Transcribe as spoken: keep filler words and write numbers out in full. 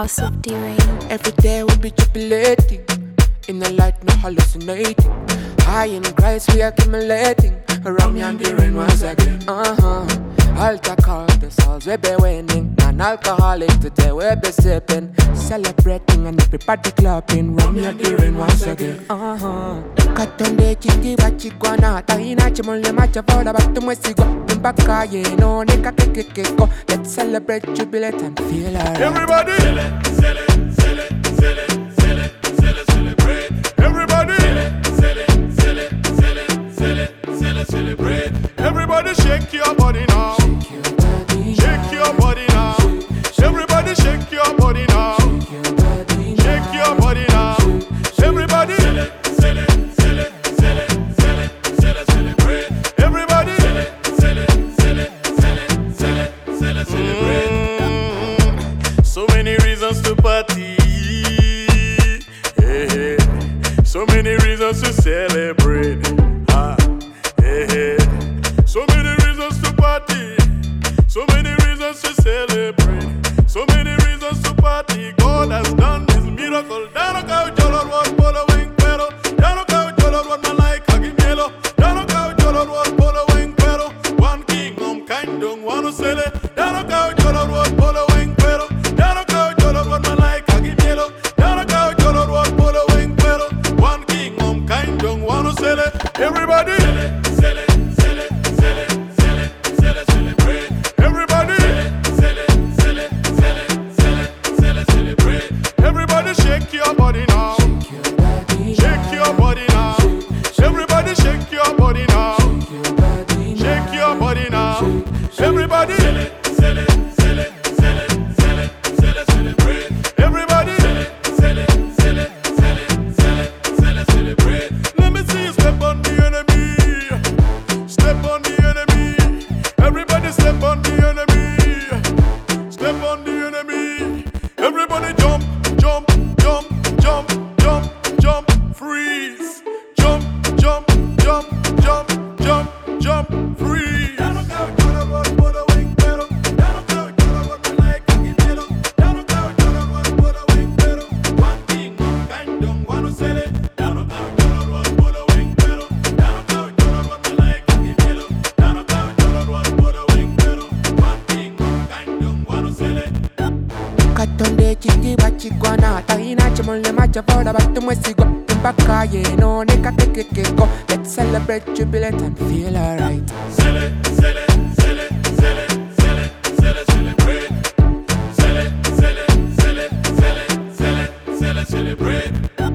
House of D-Rain. Every day we be jubilating. In the light, no hallucinating. High in Christ, we accumulating. Around me and the rain once again. Uh-huh. Altar call, the souls we be winning. Non-alcoholic today we be sipping. Celebrating and everybody clapping. Around me and the rain once again. Uh-huh. Katonde chiti wachigwana. Taina chimole macha voda batu mwesigwa. Mbaka yeno neka kekekeko. Let's celebrate, jubilate and feel alright. Everybody celebrate, celebrate, celebrate, celebrate, celebrate, celebrate. Everybody celebrate, celebrate, celebrate, celebrate. Everybody shake your body now. Shake your body now. Everybody shake your body now. Shake your body now. Everybody celebrate, celebrate, celebrate, celebrate, celebrate. Everybody celebrate, celebrate, celebrate, celebrate. So many reasons to party. Hey, hey. So many reasons to celebrate. Ah, hey, hey. So many reasons to party. So many reasons to celebrate. So many reasons to party. God has done His miracle. Dano kao jolor was following pero. Dano kao jolor was malaika gimelo. Dano kao jolor was following pero. One king on kind don't wanna sell it. Dano kao jolor was following pero. Dano kao jolor was malaika gimelo. Dano kao jolor was following pero. One king on kind don't wanna sell it. Everybody sell it, sell it, sell it, sell it, sell it, celebrate. Everybody sell it, sell it, sell it, sell it, sell it, celebrate. Everybody shake your body now. Shake your body now. Everybody shake your body now. Shake your body now. Everybody sell it, sell it, sell it, sell it, sell it, sell it, celebrate. Everybody sell it, sell it, sell it, sell it, sell it, sell it, celebrate. Let me see you step on the enemy. Step on the enemy. Everybody step on the enemy. Step on the enemy. Everybody jump, jump, jump, jump, jump, jump, freeze. Jump, jump, jump, jump, jump, jump, freeze. Katonde chiti wachigwana. Taina chimole macha voda batu mwesigwa. Mbaka yeno neka kekekeko. Let's celebrate, jubilate and feel alright. Sell it, sell it, sell it, sell it, sell it, sell it, celebrate. Sell it, sell it, sell it, sell it, sell it, sell it, celebrate.